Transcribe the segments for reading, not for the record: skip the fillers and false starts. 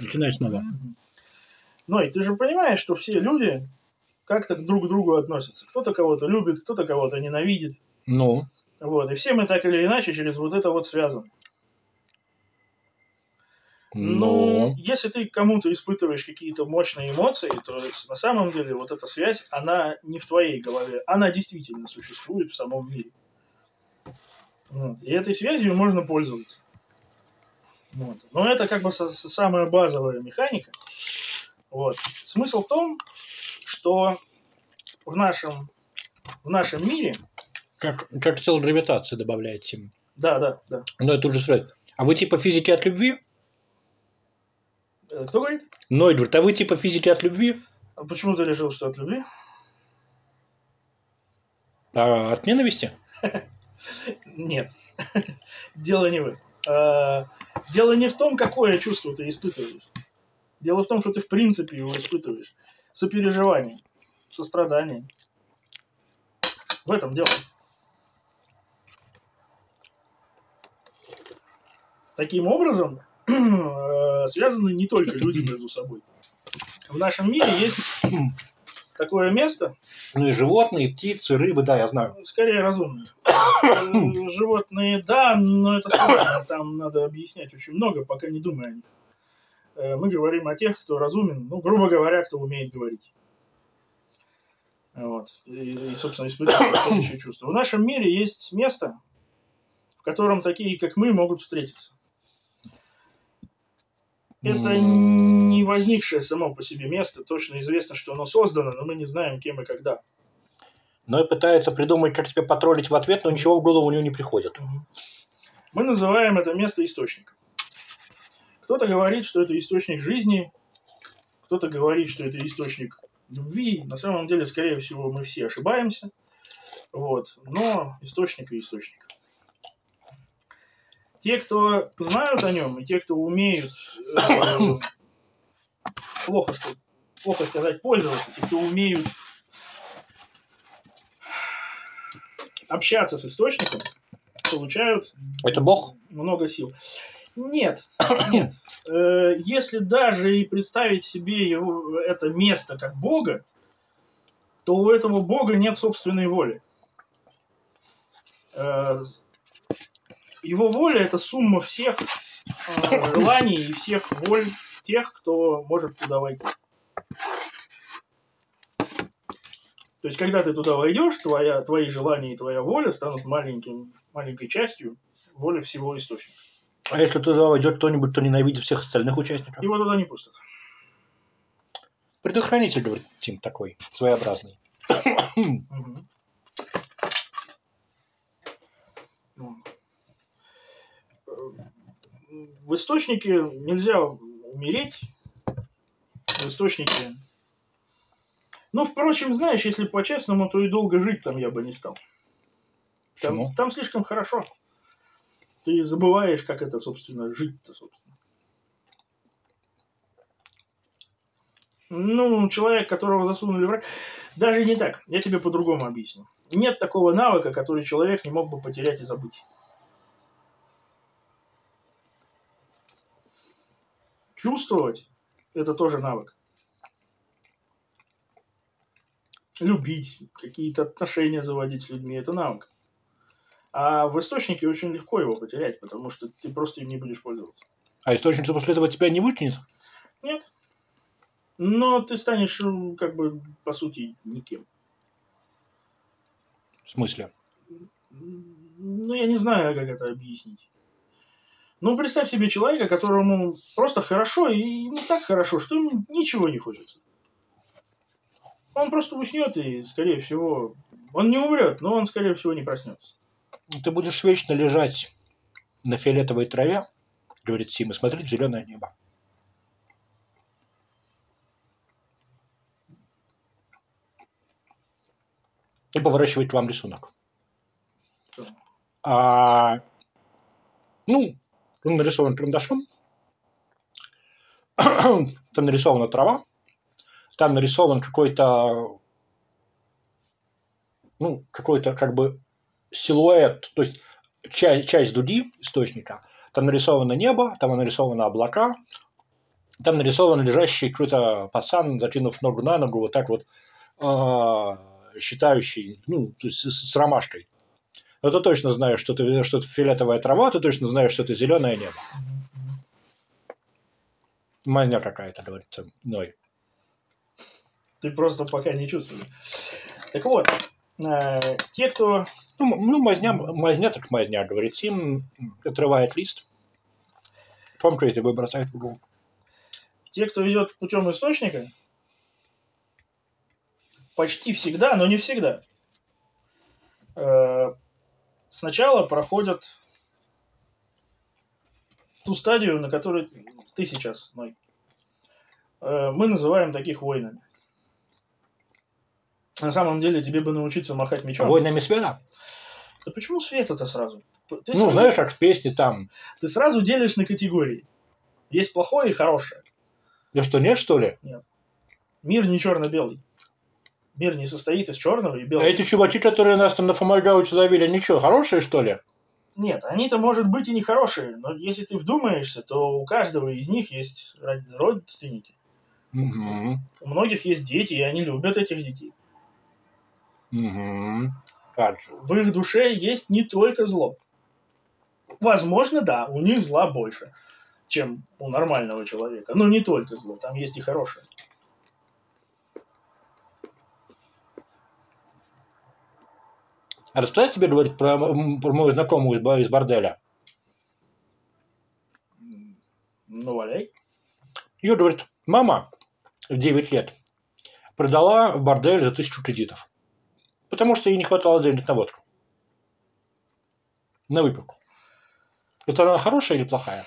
Начинай снова. Но и ты же понимаешь, что все люди как-то друг к другу относятся. Кто-то кого-то любит, кто-то кого-то ненавидит. Ну, Вот. И все мы так или иначе через вот это вот связаны. Ну, если ты кому-то испытываешь какие-то мощные эмоции, то на самом деле вот эта связь, она не в твоей голове. Она действительно существует в самом мире. Вот. И этой связью можно пользоваться. Вот. Но это как бы самая базовая механика. Вот. Смысл в том, что в нашем мире... Как сила гравитации добавляет тему. Да. Но это уже сразу. А вы типа физики от любви? Кто говорит? Нойдвард, а вы типа физики от любви? А почему ты решил, что от любви? А от ненависти? Нет. Дело не в этом. Дело не в том, какое чувство ты испытываешь. Дело в том, что ты в принципе его испытываешь. Сопереживание, сострадание. В этом дело. Таким образом, связаны не только люди между собой. В нашем мире есть такое место. Ну и животные, и птицы, рыбы, да, я знаю. Скорее разумные. Животные, да, но это сложно. Там надо объяснять очень много, пока не думая о них. Мы говорим о тех, кто разумен, ну, грубо говоря, кто умеет говорить. Вот. И собственно, испытывает следующее чувство. В нашем мире есть место, в котором такие, как мы, могут встретиться. Это не возникшее само по себе место. Точно известно, что оно создано, но мы не знаем, кем и когда. Но и пытается придумать, как тебя потроллить в ответ, но ничего в голову у него не приходит. Мы называем это место источником. Кто-то говорит, что это источник жизни, кто-то говорит, что это источник любви. На самом деле, скорее всего, мы все ошибаемся. Вот. Но источник и источник. Те, кто знают о нем, и те, кто умеют плохо сказать пользоваться, те, кто умеют общаться с источником, получают Это Бог? много сил. Нет. Если даже и представить себе это место как Бога, то у этого Бога нет собственной воли. Его воля – это сумма всех желаний и всех воль тех, кто может туда войти. То есть, когда ты туда войдешь, твои желания и твоя воля станут маленькой частью воли всего источника. А если туда войдет кто-нибудь, кто ненавидит всех остальных участников? Его туда не пустят. Предохранитель, говорит Тим, такой, своеобразный. В источнике нельзя умереть. В источнике... Ну, впрочем, знаешь, если по-честному, то и долго жить там я бы не стал. Там слишком хорошо. Ты забываешь, как это, собственно, жить-то, собственно. Ну, человек, которого засунули в рай... Даже не так. Я тебе по-другому объясню. Нет такого навыка, который человек не мог бы потерять и забыть. Чувствовать – это тоже навык. Любить, какие-то отношения заводить с людьми – это навык. А в источнике очень легко его потерять, потому что ты просто им не будешь пользоваться. А источник после этого тебя не выкинет? Нет. Но ты станешь, как бы, по сути, никем. В смысле? Ну, я не знаю, как это объяснить. Ну, представь себе человека, которому просто хорошо, и ему так хорошо, что ему ничего не хочется. Он просто уснет, и, скорее всего, он не умрет, но он, скорее всего, не проснется. Ты будешь вечно лежать на фиолетовой траве, говорит Сим, и смотреть в зеленое небо. И поворачивать вам рисунок. Ну, он нарисован карандашом. Там нарисована трава. Там нарисован какой-то как бы силуэт, то есть часть дуги источника. Там нарисовано небо, там нарисованы облака. Там нарисован лежащий какой-то пацан, закинув ногу на ногу, вот так вот считающий, ну, то есть с ромашкой. Но ты точно знаешь, что это фиолетовая трава, ты точно знаешь, что это зеленое небо. Мазня какая-то, говорит Ной. Ты просто пока не чувствуешь. Так вот, те, кто... Ну, мазня так мазня, говорит Тим, отрывает лист. Комкает его и бросает в угол. Те, кто идет путем источника, почти всегда, но не всегда, сначала проходят ту стадию, на которой ты сейчас, Ной. Мы называем таких воинами. На самом деле тебе бы научиться махать мечом. Воинами света? Да почему света-то сразу? Ты сразу, знаешь, как в песне там. Ты сразу делишь на категории. Есть плохое и хорошее. Да что, нет, что ли? Нет. Мир не черно-белый. Мир не состоит из черного и белого. А эти чуваки, которые нас там на Фомальгауче ловили, они что, хорошие, что ли? Нет, они-то, может быть, и не хорошие, но если ты вдумаешься, то у каждого из них есть родственники. Угу. У многих есть дети, и они любят этих детей. Угу. Как же. В их душе есть не только зло. Возможно, да, у них зла больше, чем у нормального человека. Но не только зло, там есть и хорошее. А рассказать тебе, говорит, про мою знакомую из борделя? Ну, валяй. Ее, говорит, мама в 9 лет продала в бордель за 1000 кредитов. Потому что ей не хватало денег на водку. На выпивку. Это она хорошая или плохая?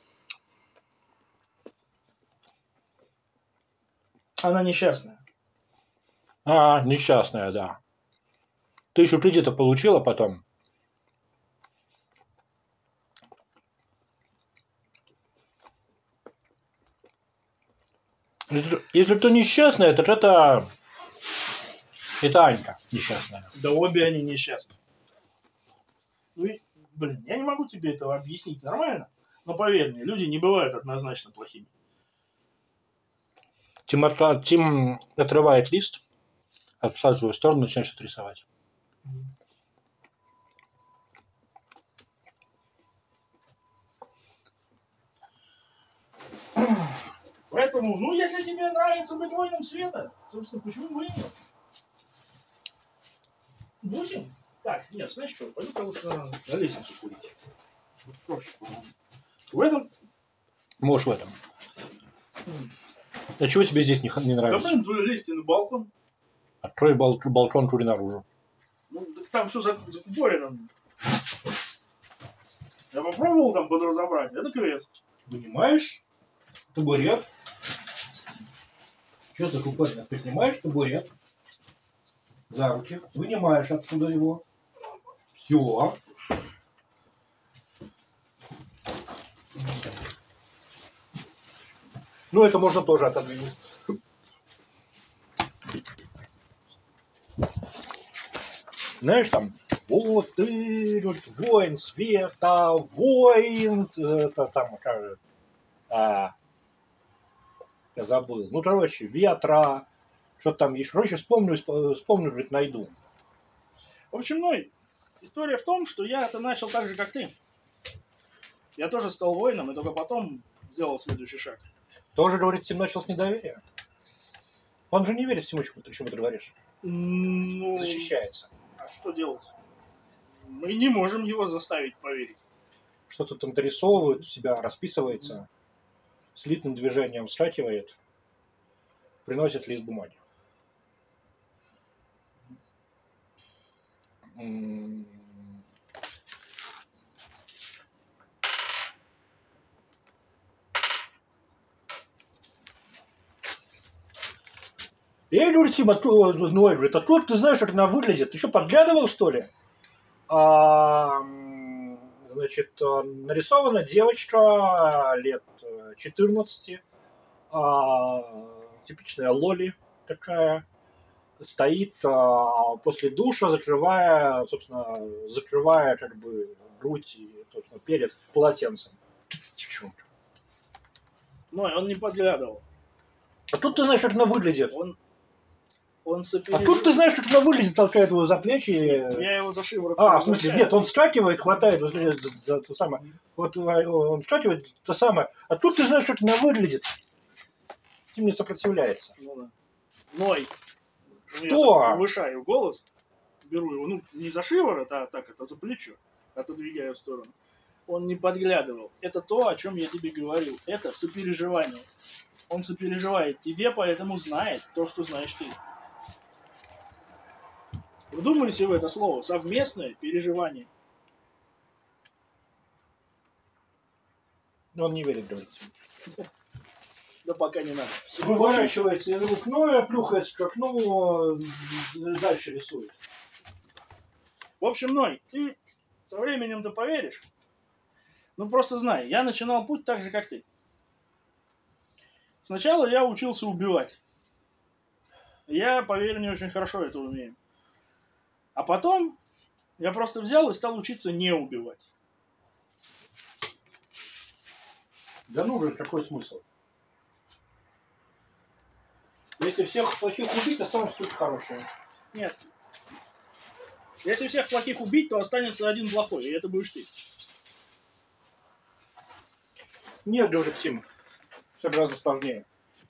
Она несчастная. А, несчастная, да. 1000 кредитов получила потом. Если кто несчастная, то это Анька несчастная. Да обе они несчастны. Ну, блин, я не могу тебе этого объяснить нормально, но поверь мне, люди не бывают однозначно плохими. Тим отрывает лист, отставит в свою сторону, начинает что-то рисовать. Поэтому, ну, если тебе нравится быть воином света, собственно, почему бы и нет? 8? Так, нет, знаешь что, пойду-ка лучше на лестницу курить. Проще, по-моему. В этом... Можешь в этом. А чего тебе здесь не нравится? Да, блин, лезьте на балкон. Открой балкон, кури наружу. Ну, так там все закупорено. Я попробовал там подразобрать, это квест. Вынимаешь табурет. Что за купорно? Поднимаешь табурет за руки, вынимаешь отсюда его. Все. Ну, это можно тоже отодвинуть. Знаешь, там, вот ты, воин света, воин, это там, как, я забыл. Ну, короче, ветра, что там еще. Короче, вспомню, говорит, найду. В общем, ну, история в том, что я это начал так же, как ты. Я тоже стал воином, и только потом сделал следующий шаг. Тоже, говорит, Тим начал с недоверия. Он же не верит всему, чему ты говоришь. Ну, защищается. А что делать? Мы не можем его заставить поверить. Что-то там дорисовывает, себя расписывается, слитным движением вскакивает, приносит лист бумаги. Я говорю, Тим, говорит, откуда ты знаешь, как она выглядит? Ты что, подглядывал, что ли? Значит, нарисована девочка лет 14, типичная лоли такая, стоит после душа, закрывая как бы грудь и, собственно, перед полотенцем. Девчонка. Но он не подглядывал. А тут ты знаешь, как она выглядит. Он А тут ты знаешь, как она выглядит, толкает его за плечи. Я его за шиворот. В смысле, нет, он вскакивает, хватает за то самое. Вот он вскакивает, то самое. А тут ты знаешь, как она выглядит. Тем не сопротивляется. Ну да. Ной. Что? Я повышаю голос, беру его, не за шиворот, а так, это за плечо, отодвигаю в сторону. Он не подглядывал. Это то, о чем я тебе говорил. Это сопереживание. Он сопереживает тебе, поэтому знает то, что знаешь ты. Вдумайся в это слово. Совместное переживание. Но он не верит, говорится. Да пока не надо. Выворачивается из рук Ноя, плюхается к окну, дальше рисует. В общем, Ной, ты со временем-то поверишь. Просто знай, я начинал путь так же, как ты. Сначала я учился убивать. Я, поверь мне, очень хорошо это умею. А потом я просто взял и стал учиться не убивать. Да ну же, какой смысл? Если всех плохих убить, останутся только хорошие. Нет. Если всех плохих убить, то останется один плохой, и это будешь ты. Нет, говорит Тим. Все гораздо сложнее.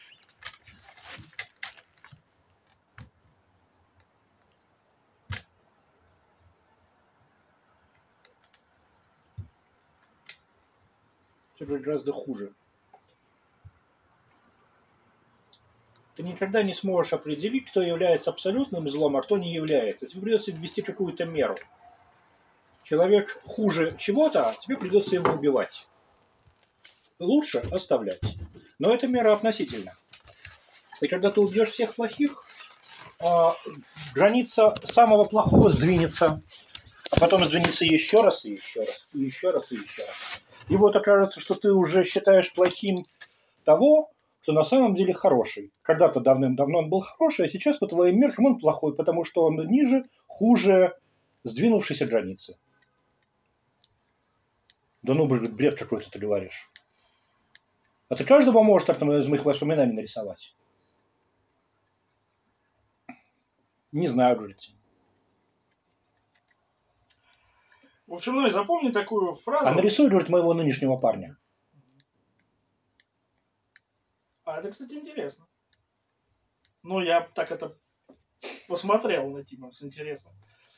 Все гораздо хуже. Ты никогда не сможешь определить, кто является абсолютным злом, а кто не является. Тебе придется ввести какую-то меру. Человек хуже чего-то, тебе придется его убивать. Лучше оставлять. Но эта мера относительна. И когда ты убьешь всех плохих, граница самого плохого сдвинется, а потом сдвинется еще раз, и еще раз, и еще раз, и еще раз. И вот окажется, что ты уже считаешь плохим того, что на самом деле хороший. Когда-то давным-давно он был хороший, а сейчас по твоим меркам он плохой, потому что он ниже, хуже сдвинувшейся границы. Да ну, бред какой-то ты говоришь. А ты каждого можешь так из моих воспоминаний нарисовать? Не знаю, говорите. В общем, ну и запомни такую фразу. А нарисуй, говорит, моего нынешнего парня. А это, кстати, интересно. Я так это посмотрел на Тима с интересом.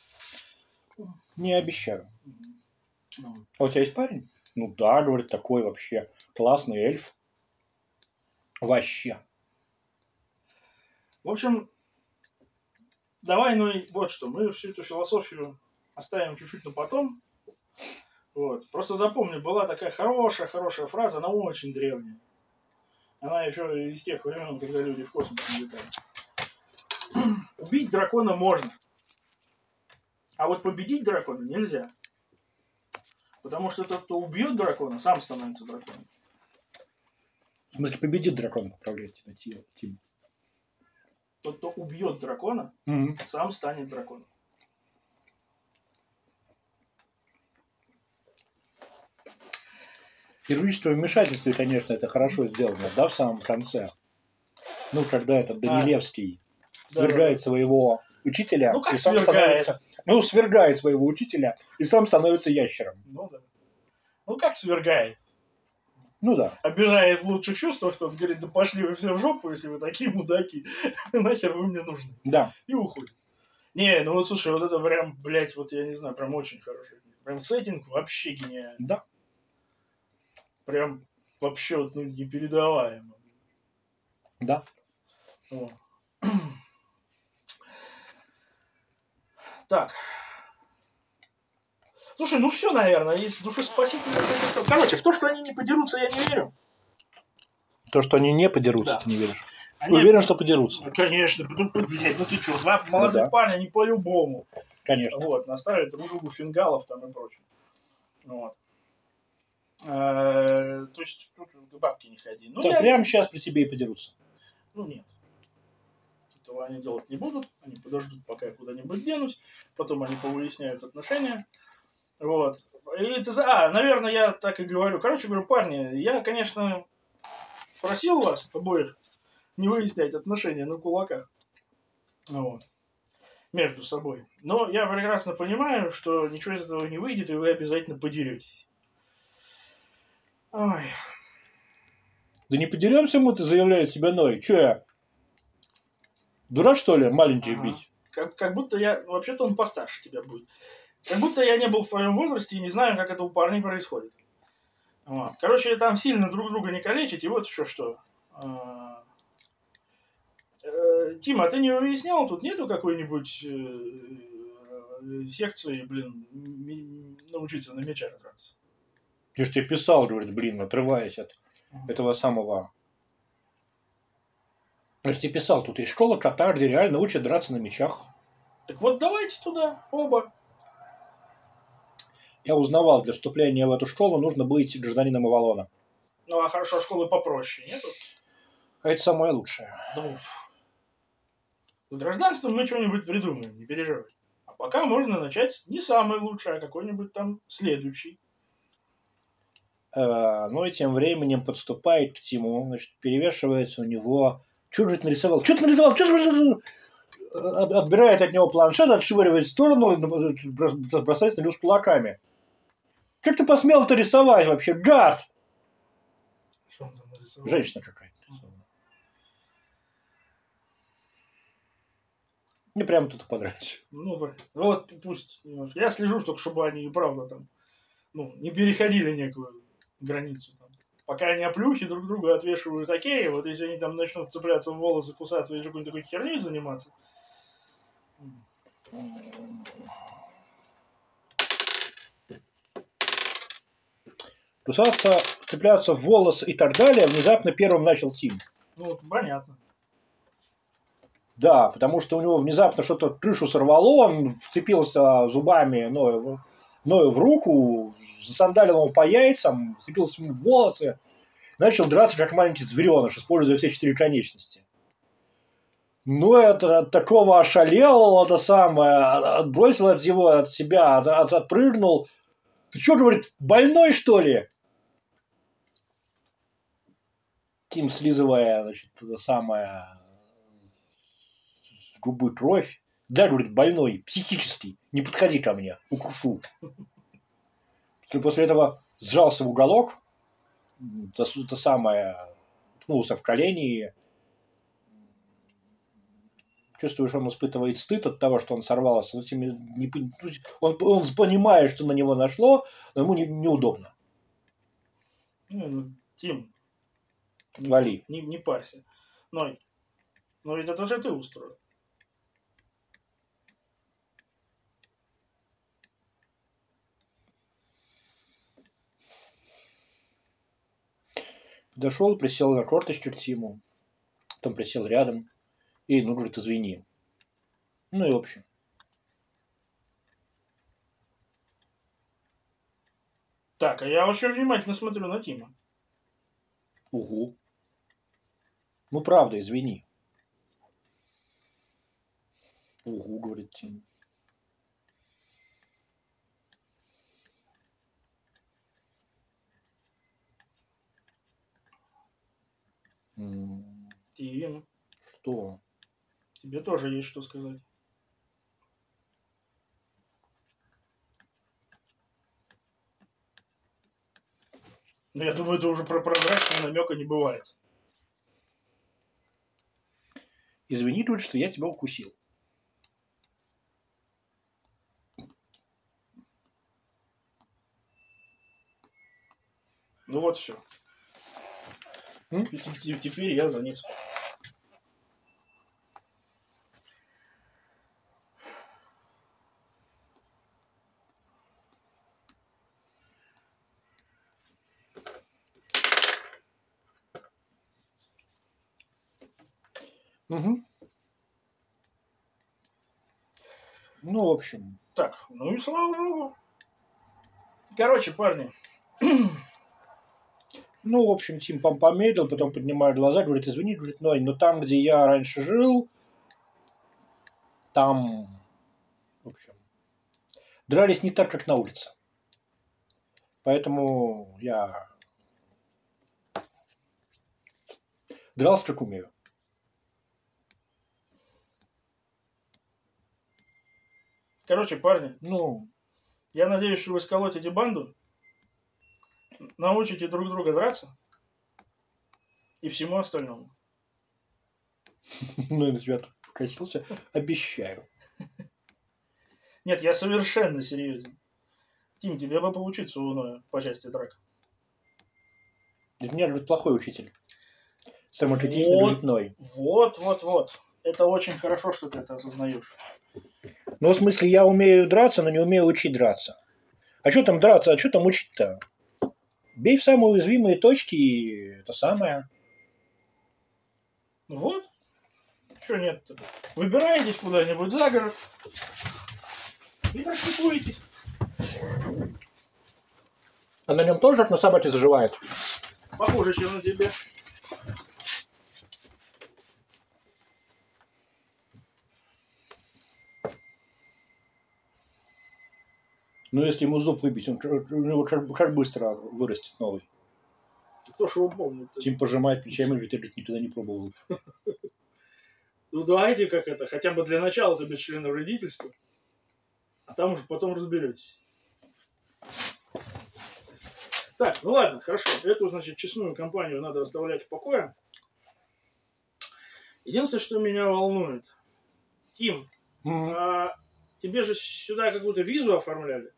Не обещаю. А у тебя есть парень? Ну да, говорит, такой вообще классный эльф. Вообще. В общем, давай, вот что, мы всю эту философию оставим чуть-чуть на потом. Вот. Просто запомни, была такая хорошая фраза, она очень древняя. Она еще из тех времен, когда люди в космос не летали. Убить дракона можно. А вот победить дракона нельзя. Потому что тот, кто убьет дракона, сам становится драконом. В смысле, победит дракон, управлять тебя, Тим. Тот, кто убьет дракона, сам станет драконом. Хирургическое вмешательство, конечно, это хорошо сделано, да, в самом конце. Ну, когда этот Данилевский свергает своего учителя. Ну, как свергает? Свергает своего учителя и сам становится ящером. Ну, да. Ну, как свергает? Ну, да. Обижает в лучших чувствах, тот говорит, да пошли вы все в жопу, если вы такие мудаки. Нахер вы мне нужны. Да. И уходит. Не, вот слушай, вот это прям, блядь, вот я не знаю, прям очень хороший. Прям сеттинг вообще гениальный. Да. Прям вообще вот, непередаваемо. Да. Вот. Так. Слушай, все, наверное, из душеспасительных. Короче, в то, что они не подерутся, я не верю. То, что они не подерутся, да. Ты не веришь? Уверен, что подерутся. Конечно. Блядь, ты что, два молодых парня, они по-любому. Конечно. Вот, наставят друг другу фингалов там и прочее. Вот. То есть, тут к бабке не ходи. Прямо сейчас при тебе и подерутся. Нет. Этого они делать не будут. Они подождут, пока я куда-нибудь денусь. Потом они повыясняют отношения. Вот. И наверное, я так и говорю. Короче, говорю, парни, я, конечно, просил вас обоих не выяснять отношения на кулаках. Вот. Между собой. Но я прекрасно понимаю, что ничего из этого не выйдет, и вы обязательно подеретесь. Ой. Да не подеремся мы, ты заявляет себя Ной. Че я? Дурак, что ли, маленький бить? Как будто я... Вообще-то он постарше тебя будет. Как будто я не был в твоем возрасте и не знаю, как это у парней происходит. Вот. Короче, там сильно друг друга не калечить, и вот еще что. Тима, ты не выяснял, тут нету какой-нибудь секции, научиться на мячах драться? Я же тебе писал, говорит, отрываясь от этого самого... Я же тебе писал, тут есть школа ката, где реально учат драться на мячах. Так вот давайте туда, оба. Я узнавал, для вступления в эту школу нужно быть гражданином Авалона. Ну, а хорошо, школы попроще, нету? А это самое лучшее. Ну, с гражданством мы что-нибудь придумаем, не переживай. А пока можно начать не самый лучший, а какой-нибудь там следующий. Ну и тем временем подступает к Тиму, значит, перевешивается у него... Что же ты нарисовал? Что ты нарисовал? Что ты нарисовал? Отбирает от него планшет, отшвыривает в сторону, бросается на него с кулаками. Как ты посмел это рисовать вообще? Гад! Что он там нарисовал? Женщина какая-то. Мне прямо тут понравилось. Ну, вот пусть. Я слежу, чтобы они и правда там, не переходили некую границу. Там. Пока они оплюхи друг друга отвешивают такие, вот если они там начнут цепляться в волосы, кусаться или какой-нибудь такой херней заниматься. Кусаться, цепляться в волосы и так далее, внезапно первым начал Тим. Ну, понятно. Да, потому что у него внезапно что-то крышу сорвало, он вцепился зубами Ною в руку, засандалил его по яйцам, вцепился ему в волосы, начал драться как маленький звереныш, используя все 4 конечности. Ну, это от такого ошалел, это самое, отбросил от себя, отпрыгнул. Ты что, говорит, больной, что ли? Тим, слизывая, значит, это самое, с губы кровь. Да, говорит, больной, психический, не подходи ко мне, укушу. После этого сжался в уголок, это самое, ткнулся в колени. Чувствуешь, он испытывает стыд от того, что он сорвался. Он понимает, что на него нашло, но ему неудобно. Тим, Вали. Не парься. Но ведь это же ты устроил. Подошел, присел на корточки к Тиму. Потом присел рядом. И, говорит, извини. Ну и в общем. Так, а я очень внимательно смотрю на Тима. Угу. Ну, правда, извини. Угу, говорит Тим. Тим. Что? Тебе тоже есть что сказать. Ну, я думаю, это уже про прозрачного намека не бывает. Извини, говорит, что я тебя укусил. Ну вот все. Теперь я за них. Угу. Ну, в общем. Так, ну и слава богу. Короче, парни. Ну, в общем, Тим помедлил, потом поднимает глаза, говорит, извини, говорит, но там, где я раньше жил, там, в общем, дрались не так, как на улице. Поэтому я Дрался как умею. Короче, парни, Ну, я надеюсь, что вы сколотите банду, научите друг друга драться и всему остальному. ну, я на тебя покосился. Обещаю. Нет, я совершенно серьезен. Тим, тебе бы поучиться у Ноя по части драк. Для меня будет плохой учитель. Самокритичный, говорит. Вот. Это очень хорошо, что ты это осознаешь. Ну, в смысле, я умею драться, но не умею учить драться. А что там драться, а что там учить-то? Бей в самые уязвимые точки и это самое. Вот. Чего нет-то? Выбираетесь куда-нибудь за город и практикуетесь. А на нем тоже на собаке заживает? Похоже, чем на тебе. Ну, если ему зуб выбить, он у него как быстро вырастет новый. Кто ж его помнит? Тим пожимает плечами, говорит, я никогда не пробовал. Ну, давайте как это, хотя бы для начала-то без члена родительства. А там уже потом разберетесь. Так, ну ладно, хорошо. Эту, значит, честную компанию надо оставлять в покое. Единственное, что меня волнует. Тим, а тебе же сюда какую-то визу оформляли?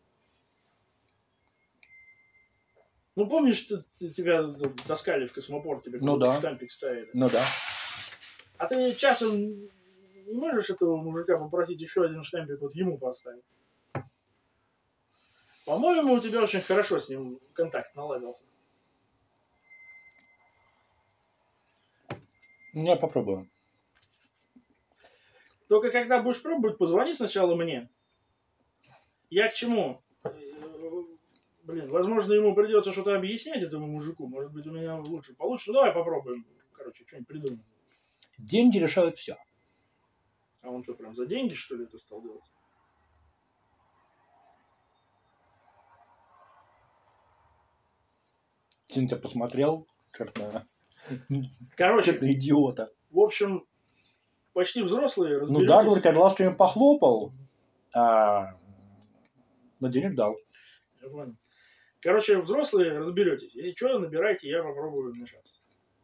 Ну, помнишь, тебя таскали в космопорт, тебе штампик ставили? Ну да. А ты часом не можешь этого мужика попросить еще один штампик вот ему поставить? По-моему, у тебя очень хорошо с ним контакт наладился. Я попробую. Только когда будешь пробовать, позвони сначала мне. Я к чему? Блин, возможно, ему придется что-то объяснять этому мужику. Может быть, у меня лучше получится. Ну, давай попробуем. Короче, что-нибудь придумаем. Деньги решают все. А он что, прям за деньги, что ли, это стал делать? Тим-то посмотрел, как на... Короче, на идиота. В общем, почти взрослые разберетесь. Ну да, говорит, я глаз им похлопал, а на денег дал. Я понял. Короче, взрослые разберетесь. Если что, набирайте, я попробую вмешаться.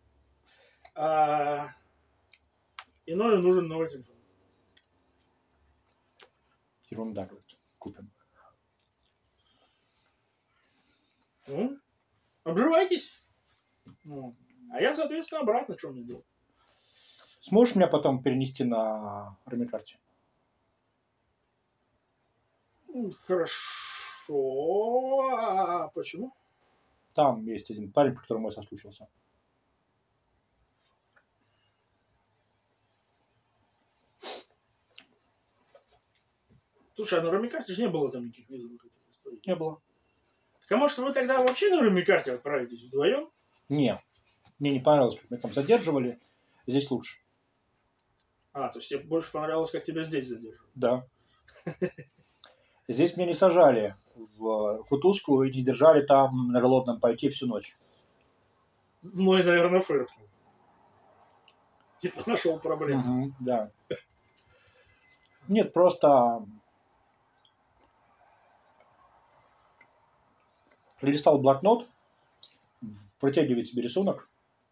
Иною нужен новый телефон. Ерунда, говорит, купим. Ну, обживайтесь. Ну, а я, соответственно, обратно, что мне делать? Сможешь меня потом перенести на ремикарте? Хорошо. А почему? Там есть один парень, по которому я соскучился. Слушай, а на ремикарте же не было там никаких визовых этих историй. Не было. Так а может вы тогда вообще на ремикарте отправитесь вдвоем? Не. Мне не понравилось, как меня там задерживали. Здесь лучше. То есть тебе больше понравилось, как тебя здесь задерживали? Да. Здесь меня не сажали в кутузку и не держали там на голодном пайке всю ночь. Ну и, наверное, фыркнул. Типа нашел проблему. Угу, да. Нет, просто прилистал блокнот, протягивает себе рисунок,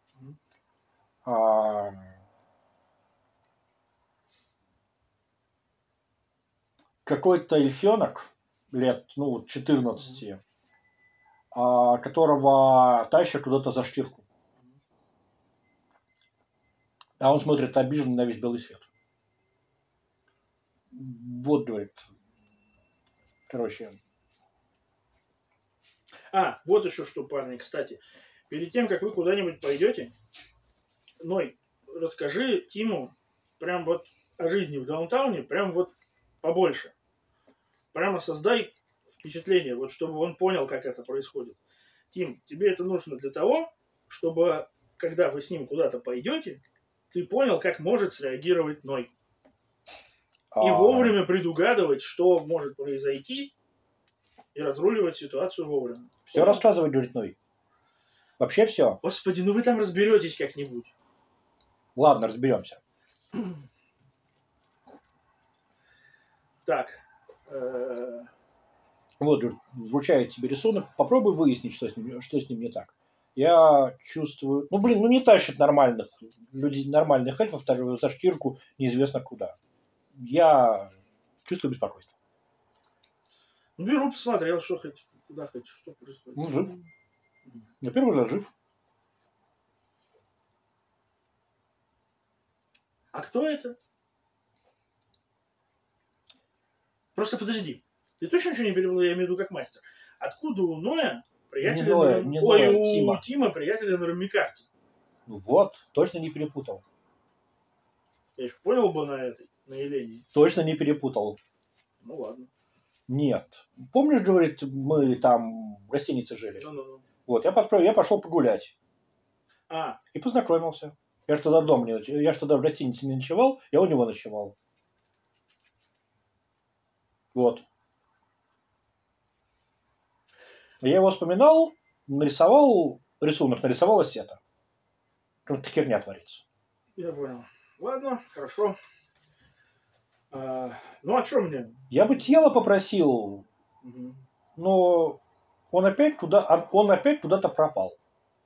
какой-то эльфенок лет, 14, которого тащат куда-то за штирку. А он смотрит обиженно на весь белый свет. Вот, говорит. Короче. Вот еще что, парни, кстати. Перед тем, как вы куда-нибудь пойдете, Ной, расскажи Тиму прям вот о жизни в даунтауне, прям вот побольше. Прямо создай впечатление, вот чтобы он понял, как это происходит. Тим, тебе это нужно для того, чтобы, когда вы с ним куда-то пойдете, ты понял, как может среагировать Ной. И вовремя предугадывать, что может произойти, и разруливать ситуацию вовремя. Все рассказывать, говорит Ной. Вообще все. Господи, ну вы там разберетесь как-нибудь. Ладно, разберемся. Так. Вот, вручает тебе рисунок. Попробуй выяснить, что с ним не так. Я чувствую... Ну, блин, не тащат нормальных людей, нормальных эльфов за шкирку неизвестно куда. Я чувствую беспокойство. Беру, посмотрел, что хоть, куда хоть, что происходит. Ну, жив. На первый взгляд жив. А кто это? Просто подожди. Ты точно ничего не перевел, я имею в виду как мастер. Откуда у Ноя приятеля у Тима приятеля на Рамикарте? Ну вот, точно не перепутал. Я еще понял бы на Елене. Точно не перепутал. Ну ладно. Нет. Помнишь, говорит, мы там в гостинице жили? Ну. Вот, я пошел погулять. И познакомился. Я же тогда в гостинице не ночевал, я у него ночевал. Вот. Я его вспоминал, нарисовал рисунок, нарисовал ассета. Потому что херня творится. Я понял. Ладно, хорошо. Ну, а что мне? Я бы тело попросил, но он опять куда-то пропал.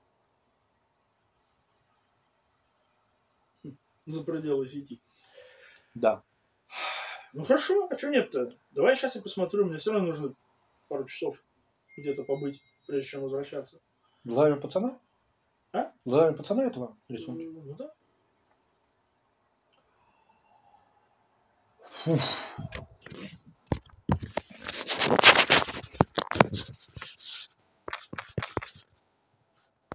За пределы сети. Да. Ну хорошо, а что нет-то? Давай сейчас я посмотрю, мне все равно нужно пару часов где-то побыть, прежде чем возвращаться. Главный пацана? А? Главный пацана этого рисунки? Ну да. Фух.